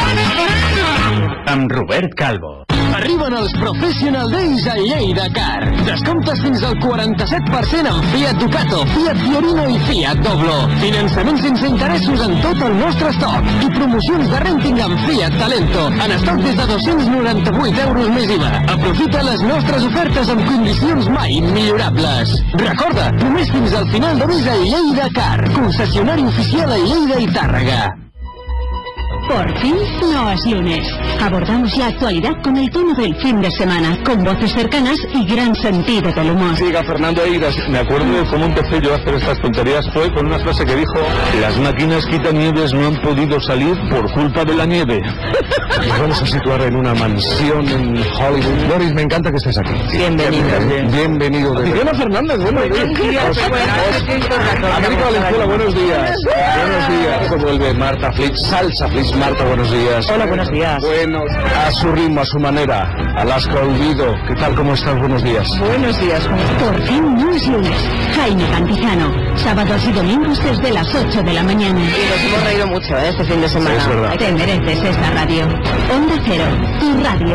Amb Robert Calvo. Arriben els Professional Days a Lleida Car. Descomptes fins al 47% en Fiat Ducato, Fiat Fiorino i Fiat Doblo. Finançament sense interessos en tot el nostre estoc. I promocions de renting amb Fiat Talento. En estoc des de 298 euros més IVA. Aprofita les nostres ofertes amb condicions mai millorables. Recorda, només fins al final de mes a Lleida Car. Concessionari oficial a Lleida y Tárrega. Por fin no es lunes. Abordamos la actualidad con el tono del fin de semana, con voces cercanas y gran sentido del humor. Siga Fernando Eiras. Me acuerdo de cómo empecé yo a hacer estas tonterías. Fue con una frase que dijo: las máquinas quitanieves no han podido salir por culpa de la nieve. Nos vamos a situar en una mansión en Hollywood. Boris, me encanta que estés aquí. Bienvenido. Bienvenido. Diana Fernández, buenos días. América Valenzuela, buenos días. Buenos días. Vuelve Marta Flitz, Salsa Flitz. Marta, buenos días. Hola, buenos días. Bueno, a su ritmo, a su manera. Alaska Olvido. ¿Qué tal? ¿Cómo estás? Buenos días. Buenos días. Por fin no es lunes. Jaime Cantizano. Sábados y domingos desde las 8 de la mañana. Y nos hemos reído mucho este fin de semana. Sí, es verdad. Te mereces esta radio. Onda Cero, tu radio.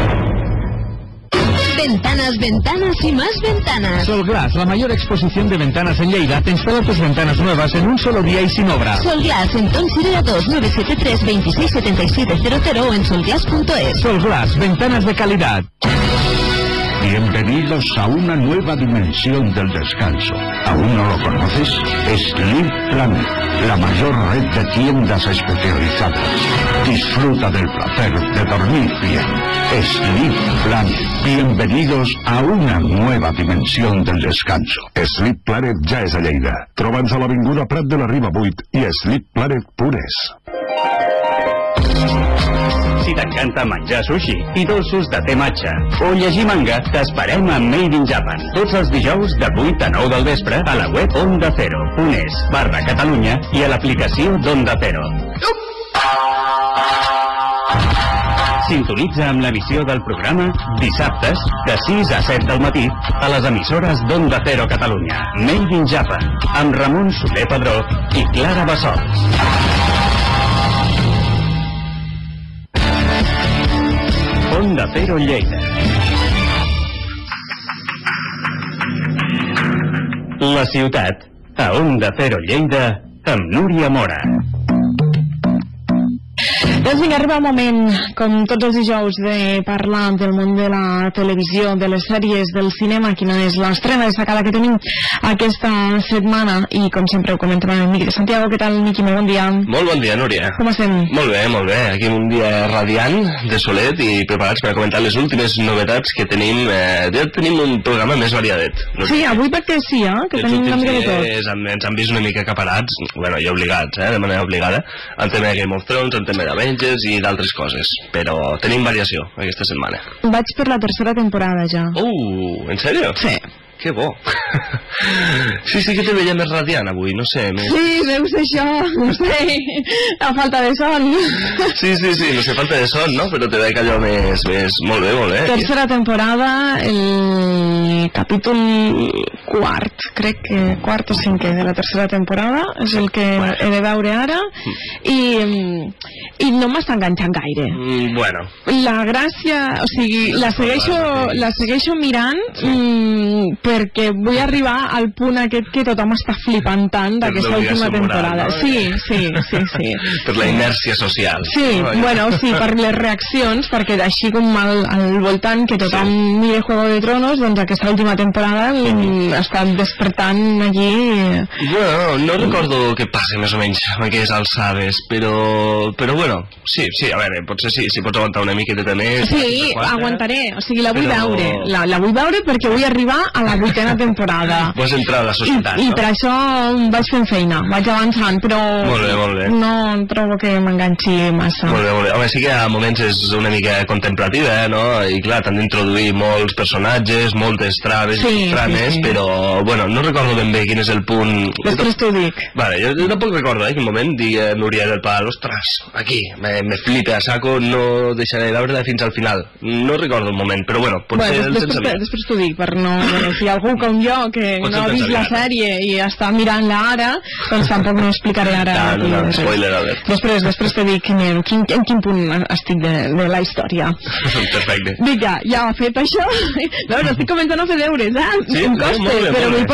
Ventanas, ventanas y más ventanas. Solglass, la mayor exposición de ventanas en Lleida, te instala tus ventanas nuevas en un solo día y sin obra. Solglass en Tonsirera 2973 267700 o en solglass.es. Solglass, ventanas de calidad. Bienvenidos a una nueva dimensión del descanso. ¿Aún no lo conoces? Sleep Planet, la mayor red de tiendas especializadas. Disfruta del placer de dormir bien. Sleep Planet. Bienvenidos a una nueva dimensión del descanso. Sleep Planet ja és a Lleida. Troba'ns a l'avinguda Prat de la Riba 8 i Sleep Planet Pures. Si t'encanta menjar sushi i dolços de té matxa o llegir manga, t'esperem a Made in Japan. Tots els dijous de 8 a 9 del vespre a la web ondacero.es/Catalunya i a l'aplicació d'Onda Cero. Sintonitza amb l'emissió del programa dissabtes de 6 a 7 del matí a les emissores d'Onda Cero Catalunya. Made in Japan, amb Ramon Soler Padró i Clara Bassols. Onda Cero Lleida. La ciutat a Onda Cero Lleida amb Núria Mora. Doncs vinga, arriba el moment, com tots els dijous, de parlar del món de la televisió, de les sèries, del cinema, quina és l'estrena destacada que tenim aquesta setmana, i com sempre ho comentem amb el Miqui de Santiago. Què tal, Miqui? Molt bon dia. Molt bon dia, Núria. Com estem? Molt bé, aquí un dia radiant de solet i preparats per a comentar les últimes novetats que tenim. Ja tenim un programa més variadet. Sí, avui perquè sí, que tenim una mica de tot. Ens han vist una mica acaparats, bueno, i obligats, de manera obligada, al tema de Game of Thrones, al tema de diumenges i d'altres coses, però tenim variació aquesta setmana. Vaig per la tercera temporada ja. En sèrio? Sí. Que bo. Sí, que te veia més radiant avui, no sé. Sí, veus això, no sé, la falta de son. Sí, no sé, falta de son, no? Però te veig allò més... Molt bé. Tercera temporada, el capítol crec que quart o cinquè de la tercera temporada, és el que he de veure ara, i no m'està enganxant gaire. Bueno. La gràcia, o sigui, la segueixo mirant perquè vull arribar al punt aquest que tothom està flipant tant d'aquesta última temporada. Sí. Per la inèrcia social. Sí, per les reaccions, perquè així com al voltant que tothom mira Juego de Tronos, doncs aquesta última temporada està despertant allí... Bueno, no recordo què passa més o menys amb aquestes alçades, però bueno, sí, a veure, potser sí, si pots aguantar una miqueta més... Sí, aguantaré, o sigui, la vull veure, la vull veure perquè vull arribar a la 8ª temporada. Vols entrar a la societat, I per això vaig fent feina, vaig avançant, però molt bé. No trobo que m'enganxi massa. Molt bé. Home, sí que a moments és una mica contemplativa, no? I clar, t'han d'introduir molts personatges, moltes traves i trames, però, bueno, no recordo ben bé quin és el punt... Després t'ho dic. Vale, jo tampoc recordo, quin moment digui Núria del Pal, ostres, aquí, me flipa a saco, no deixaré de veure-la fins al final. No recordo el moment, però bueno, potser... Després t'ho dic, per no... Si algú com jo, que no ha vist la sèrie i està mirant-la ara, doncs tampoc no explicaré ara. No, spoiler alert. Després te dic en quin punt estic de la història. Perfecte. Dic, ja ha fet això. No, estic començant a fer deures, Sí, em costa, però m'hi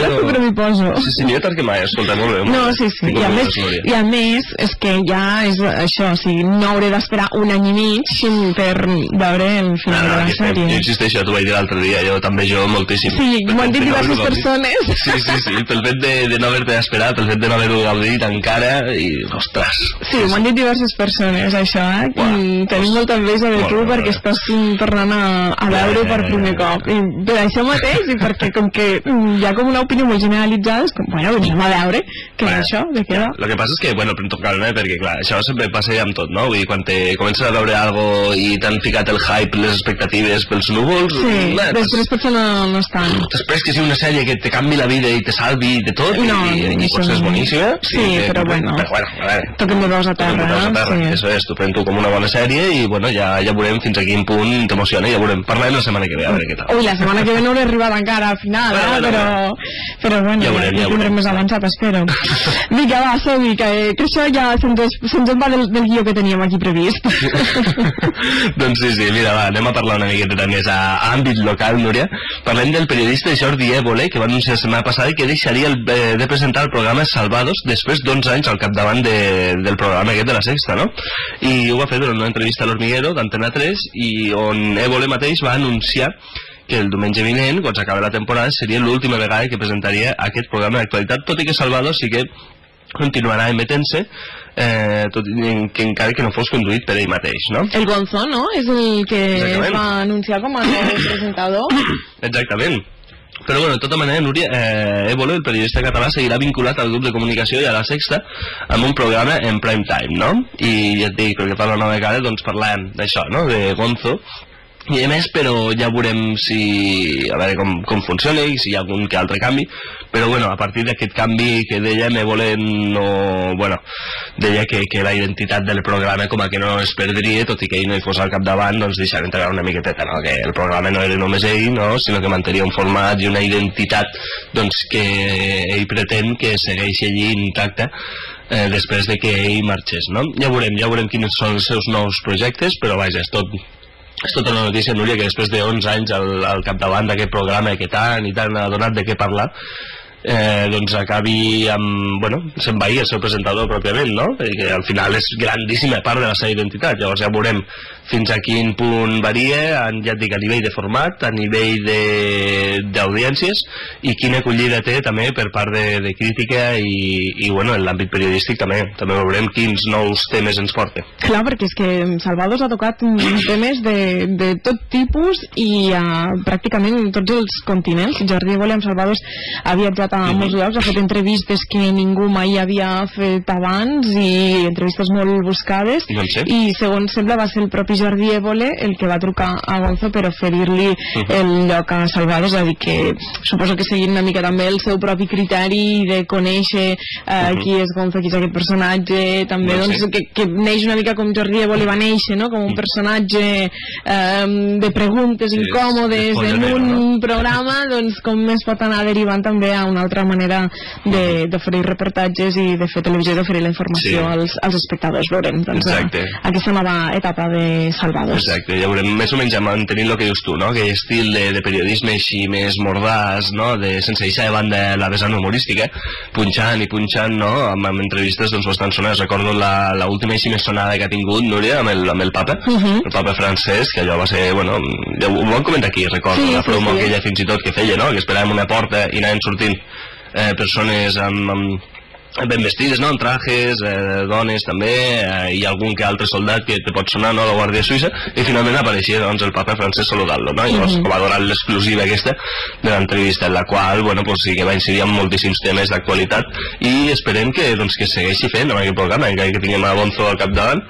poso. Sí, jo tant que mai, escolta, molt bé. No, sí. I a més, és que ja és això, o sigui, no hauré d'esperar un any i mig per veure el final de la sèrie. Jo insisteixo, t'ho vaig dir l'altre dia, jo també moltíssim. Sí, m'ho han dit diverses persones. Sí, pel fet de no haver-te esperat, pel fet de no haver-ho gaudit encara, i ostres. Sí, m'ho han dit diverses persones, això, i tenim molta enveja de tu perquè estàs tornant a veure per primer cop. I per això mateix, i perquè com que hi ha com una opinió molt generalitzada, és com, bueno, venim a veure, què és això, de què va? El que passa és que, bueno, però calma, perquè clar, això sempre passa ja amb tot, no? Vull dir, quan comences a veure algo i t'han ficat el hype, les expectatives pels núvols... Sí, després potser no estan. Després que sigui una sèrie que te canvi la vida i te salvi de tot, i potser és boníssima. Sí, però bueno, a veure, toquem de peus a terra. Això és, t'ho pren-ho com una bona sèrie i bueno, ja veurem fins a quin punt t'emociona, ja veurem. Parlem la setmana que ve, a veure què tal. Ui, la setmana que ve no hauré arribat encara al final, però bueno, ja tindrem més avançat, espero. Vinga, va, som-hi, que això ja se'ns en va del guió que teníem aquí previst. Doncs sí, mira, va, anem a parlar una miqueta més a àmbit local, Núria. Parlem del periodista Jordi Évole, que va anunciar la setmana passada que deixaria de presentar el programa Salvados després d'11 anys al capdavant del programa aquest de la Sexta, no? I ho va fer durant una entrevista a l'Hormiguero d'Antena 3 i on Évole mateix va anunciar que el diumenge vinent, quan s'acabi la temporada, seria l'última vegada que presentaria aquest programa d'actualitat, tot i que Salvados sí que continuarà emetent-se, tot que encara que no fos conduït per ell mateix, no? El Gonzó, no? És el que es va anunciar com a nou presentador. Exactament. Però bueno, de tota manera, Núria, Évole, el periodista català, seguirà vinculat al grup de comunicació i a la Sexta amb un programa en prime time, no? I ja et dic, perquè fa la nova vegada, doncs parlem d'això, no?, de Gonzo. I a més, però ja veurem a veure com funciona i si hi ha algun que altre canvi, però bueno, a partir d'aquest canvi que dèiem, Évole deia que la identitat del programa com a que no es perdria, tot i que ell no hi fos al capdavant, doncs deixar entregar una miqueteta, no? Que el programa no era només ell, no? Sinó que mantenia un format i una identitat doncs, que ell pretén que segueixi allí intacta després de que ell marxés, no? Ja veurem quins són els seus nous projectes, però vaja, és tota una notícia, Núria, que després de 11 anys al capdavant d'aquest programa que tant i tant ha donat de què parlar, doncs acabi amb, se'n vagi el seu presentador pròpiament, no? Perquè al final és grandíssima part de la seva identitat. Llavors ja veurem fins a quin punt varia, ja et dic, a nivell de format, a nivell d'audiències, i quina acollida té també per part de crítica i bueno, en l'àmbit periodístic també veurem quins nous temes ens porta. Clar, perquè és que Salvados ha tocat temes de tot tipus i pràcticament tots els continents. Jordi Évole amb Salvados ha viatjat a molts llocs, ha fet entrevistes que ningú mai havia fet abans i entrevistes molt buscades, i segons sembla va ser el propi Jordi Évole el que va trucar a Gonzo per oferir-li el lloc a Salvados, és a dir que suposo que seguint una mica també el seu propi criteri de conèixer qui és Gonzo, qui és aquest personatge, també doncs que neix una mica com Jordi Évole va néixer, no? Com un personatge de preguntes incòmodes en un programa, doncs com es pot anar derivant també a una altra manera d'oferir reportatges i de fer televisió, d'oferir la informació als espectadors. Veurem doncs aquesta nova etapa de Salvados. Exacte, ja veurem més o menys mantenint el que dius tu, no? Aquell estil de periodisme així més mordàs, no? Sense deixar de banda la vessant humorística, punxant i punxant, no? Amb entrevistes doncs bastant sonades. Recordo l'última així més sonada que ha tingut Núria amb el papa, el papa francès, que allò va ser, bueno, ho vam comentar aquí, recordo, la promo aquella fins i tot que feia, no? Que esperàvem una porta i anaven sortint persones ben vestides, no? Amb trajes, dones també, i algun que altre soldat que te pot sonar, no? La Guàrdia Suïssa, i finalment apareixia doncs el papa francès saludant-lo, no? I llavors com a donar l'exclusiva aquesta de l'entrevista, en la qual, bueno, pues sí que va incidir en moltíssims temes d'actualitat, i esperem que segueixi fent amb aquest programa, encara que tinguem a Gonzo al capdavant,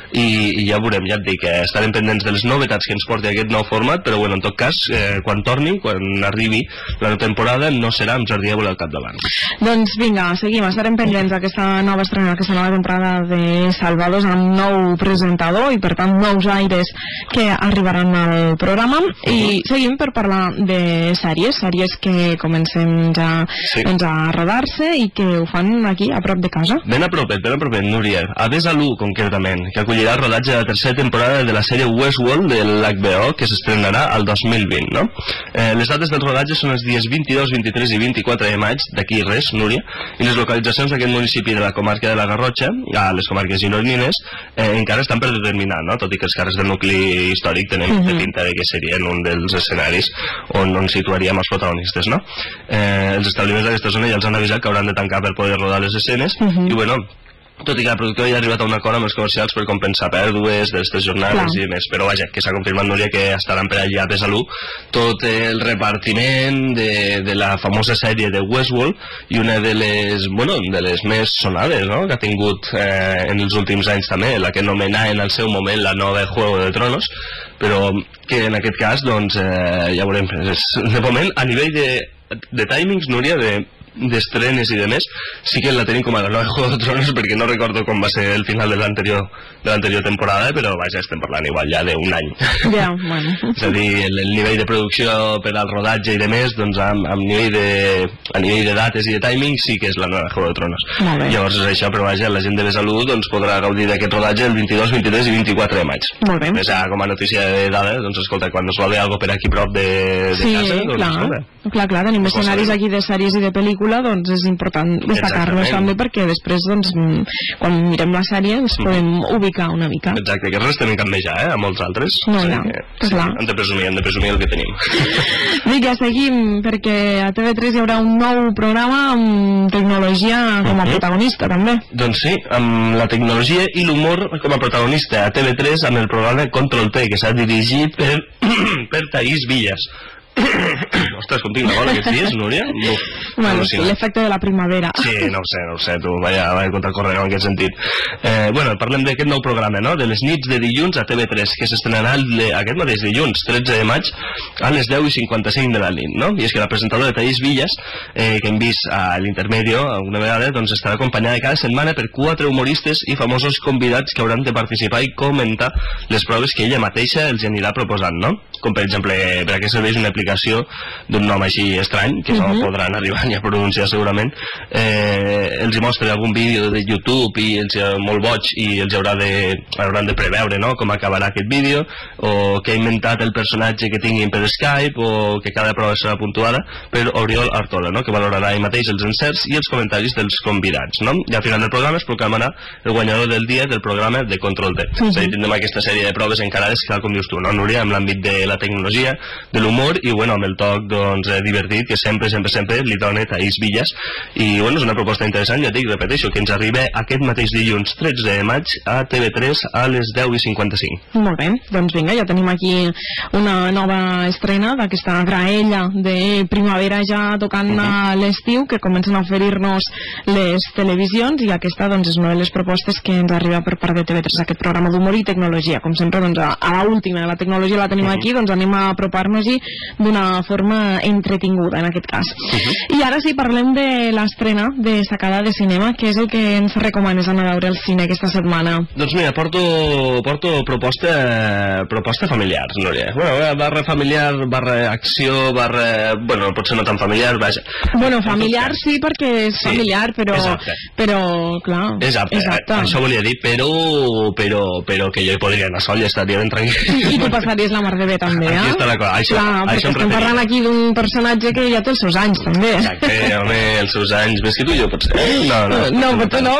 i ja veurem, ja et dic, estarem pendents de les novetats que ens porti aquest nou format, però bueno, en tot cas, quan torni, quan arribi la nova temporada, no serà amb Jordi Évole al capdavant. Doncs vinga, seguim, estarem pendents d'aquesta nova estrena, aquesta nova temporada de Salvados amb nou presentador i per tant nous aires que arribaran al programa, i seguim per parlar de sèries que comencem ja a rodar-se i que ho fan aquí a prop de casa. Ben a propet, Núria, a Besalú concretament, que acollirà el rodatge de la tercera temporada de la sèrie Westworld de l'HBO, que s'estrenarà al 2020, no? Les dates del rodatge són els dies 22, 23 i 24 de maig, d'aquí res, Núria, i les localitzacions d'aquest municipi de la comarca de la Garrotxa, a les comarques gironines, encara estan per determinar, no? Tot i que els carrers del nucli històric tenen pinta de que serien un dels escenaris on situaríem els protagonistes, no? Els establiments d'aquesta zona ja els han avisat que hauran de tancar per poder rodar les escenes, i bueno, tot i que la productora ja ha arribat a un acord amb els comercials per compensar pèrdues de les 3 jornades i més, però vaja, que s'ha confirmat, Núria, que estaran per allà a Besalú tot el repartiment de la famosa sèrie de Westworld, i una de les, bueno, de les més sonades, no?, que ha tingut en els últims anys també, la que anomenaven al seu moment la nova Juego de Tronos, però que en aquest cas, doncs, ja veurem, de moment, a nivell de timings, Núria, d'estrenes i de més, sí que la tenim com a la nova Juego de Tronos, perquè no recordo com va ser el final de l'anterior temporada, però vaja, estem parlant igual ja d'un any. Ja, bueno. És a dir, el nivell de producció per al rodatge i de més, doncs a nivell de dates i de timing sí que és la nova Juego de Tronos. Llavors és això, però vaja, la gent de Besalú doncs podrà gaudir d'aquest rodatge el 22, 23 i 24 de maig. Molt bé. Més com a notícia de dada, doncs escolta, quan es va veure alguna per aquí prop de casa, doncs clar, tenim escenaris aquí de sèries i de pel·lícula, doncs és important destacar-los també, perquè després, doncs, quan mirem la sèrie ens podem ubicar una mica. Exacte, que res tenim cap més ja, a molts altres. No, ja, clar. Hem de presumir el que tenim. Vinga, seguim, perquè a TV3 hi haurà un nou programa amb tecnologia com a protagonista, també. Doncs sí, amb la tecnologia i l'humor com a protagonista a TV3 amb el programa Control T, que s'ha dirigit per Thaís Villas. Ostres, com tinc la gola aquests dies, Núria? Bueno, l'efecte de la primavera. Sí, no ho sé, tu, vaya contra el correu en aquest sentit. Bueno, parlem d'aquest nou programa, no?, de les nits de dilluns a TV3, que s'estrenarà aquest mateix dilluns, 13 de maig, a les 10:55 de la nit, no? I és que la presentadora Thaís Villas, que hem vist a l'Intermedio alguna vegada, doncs estarà acompanyada cada setmana per 4 humoristes i famosos convidats que hauran de participar i comentar les proves que ella mateixa els anirà proposant, no? Com per exemple, per a què serveix una aplicació d'un nom així estrany, que no podran arribar ni a pronunciar segurament, els hi mostra algun vídeo de YouTube i els molt boig i els hauran de preveure, no?, com acabarà aquest vídeo, o què ha inventat el personatge que tinguin per per Skype o que cada prova serà puntuada per Oriol Artola, no? Que valorarà ell mateix els encerts i els comentaris dels convidats, no? I al final del programa es proclamarà el guanyador del dia del programa de Control D. És a dir, tindrem aquesta sèrie de proves encarades, tal com dius tu, no, Núria, amb l'àmbit de la tecnologia, de l'humor i, bueno, amb el toc, doncs, divertit que sempre li dona Taís Villas. I, bueno, és una proposta interessant, ja dic, repeteixo, que ens arriba aquest mateix dilluns 13 de maig a TV3 a les 10:55. Molt bé, doncs vinga, ja tenim aquí una nova estrena d'aquesta graella de primavera ja tocant a l'estiu, que comencen a oferir-nos les televisions, i aquesta doncs és una de les propostes que ens arriba per part de TV3, aquest programa d'humor i tecnologia. Com sempre, doncs a l'última de la tecnologia la tenim aquí, doncs anem a apropar-nos-hi d'una forma entretinguda en aquest cas. I ara sí, parlem de l'estrena de Sacada de Cinema. Què és el que ens recomanes anar a veure al cine aquesta setmana? Doncs mira, porto proposta familiar, Núria. Bueno, barra familiar, barra acció, barra... Bueno, potser no tan familiar, vaja. Bueno, familiar sí, perquè és familiar, però clar... Exacte, això volia dir, però que jo hi podria anar sol i estaria ben tranquil. I tu passaries la mar de bé també, eh? Aquí està la cosa. Clar, perquè estem parlant aquí d'un personatge que ja té els seus anys també. Exacte, home, els seus anys, més que tu i jo potser. No, potser no,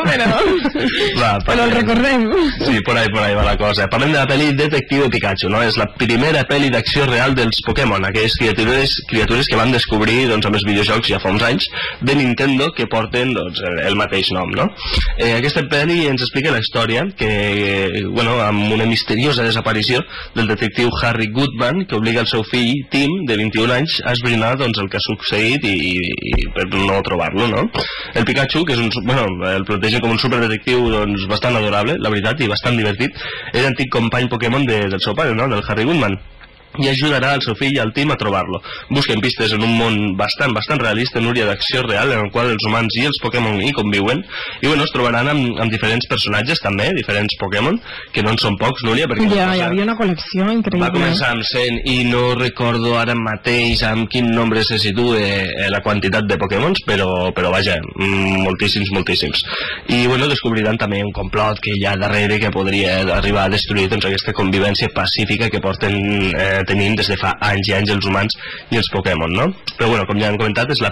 però el recordem. Sí, por ahí va la cosa. Parlem de la pel·li Detective Pikachu, no? És la primera pel·li d'acció real dels Pokémon, aquelles criatures que van descobrir doncs, amb els videojocs ja fa uns anys de Nintendo, que porten doncs, el mateix nom, no? Aquesta pel·li ens explica la història que, bueno, amb una misteriosa desaparició del detectiu Harry Goodman, que obliga el seu fill Tim, de 21 anys, a esbrinar doncs, el que ha succeït i per no trobar-lo, no? El Pikachu, que és el planteja com un superdetectiu doncs, bastant adorable, la veritat, i bastant divertit, era antic company Pokémon del seu pare, no? Del Harry Goodman, i ajudarà el seu fill i el Tim a trobar-lo. Busquen pistes en un món bastant realista, Núria, d'acció real, en el qual els humans i els Pokémon hi conviuen, i bueno, es trobaran amb diferents personatges també, diferents Pokémon, que no en són pocs, Núria, perquè hi havia una col·lecció increïble. Va començar amb 100 i no recordo ara mateix amb quin nombre se situa la quantitat de Pokémons, però vaja, moltíssims. I bueno, descobriran també un complot que hi ha darrere que podria arribar a destruir doncs, aquesta convivència pacífica que porten tenint des de fa anys i anys els humans i els Pokémon, no? Però bueno, com ja hem comentat, és la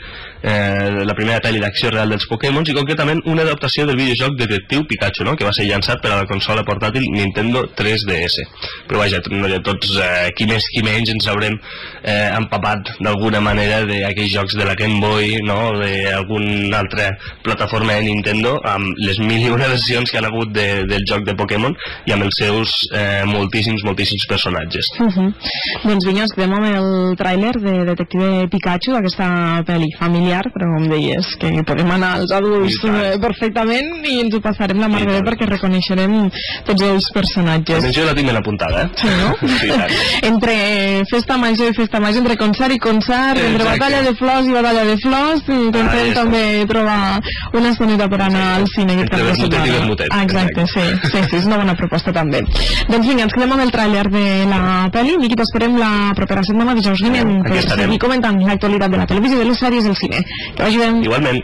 primera pel·li d'acció real dels Pokémons, i concretament una adaptació del videojoc Detective Pikachu, no? Que va ser llançat per a la consola portàtil Nintendo 3DS. Però vaja, tots, qui més qui menys, ens haurem empapat d'alguna manera d'aquells jocs de la Game Boy, no? O d'alguna altra plataforma de Nintendo, amb les mil i una versions que han hagut del joc de Pokémon i amb els seus moltíssims personatges. Doncs vinga, ens quedem amb el tràiler de Detective Pikachu, d'aquesta pel·li familiar, però com deies, que podem anar als adults perfectament i ens ho passarem la mar de bé perquè reconeixerem tots els personatges. Almenys jo la tinc ben apuntada, Sí, no? Sí, entre festa major i festa major, entre concert i concert, entre batalla de flors i batalla de flors, intentem també trobar una estoneta per anar al cine. Entre vermutet i vermutet. Exacte, sí, és una bona proposta també. Doncs vinga, ens quedem amb el tràiler de la pel·li. Miqui, t'esperem la propera setmana, dijous vinent, per seguir comentant l'actualitat de la televisió, de les sèries del cine. Que vagi bé. Igualment.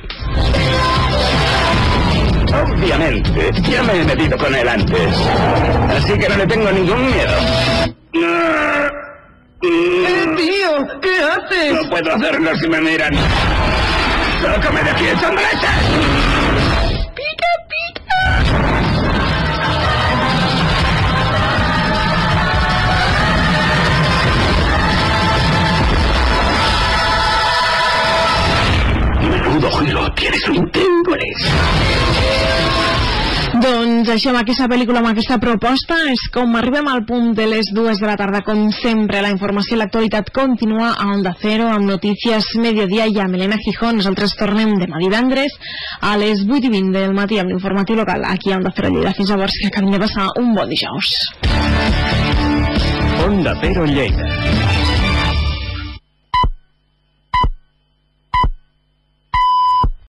Obviamente, ya me he metido con él antes, así que no le tengo ningún miedo. Tío, ¿qué haces? No puedo hacerlo si me miran. ¡Sácame de aquí, ¡Sonrisa! ¡Pica, pica! Giro, tienes un interés. Doncs això, amb aquesta pel·lícula, amb aquesta proposta, és com arribem al punt de les 2 de la tarda. Com sempre, la informació i l'actualitat continua a Onda Cero, amb Notícies Mediodía i amb Elena Gijón. Nosaltres tornem demà divendres a les 8:20 del matí amb l'informatiu local, aquí a Onda Cero Lleida. Fins llavors, que acabem de passar un bon dijous. Onda Cero Lleida.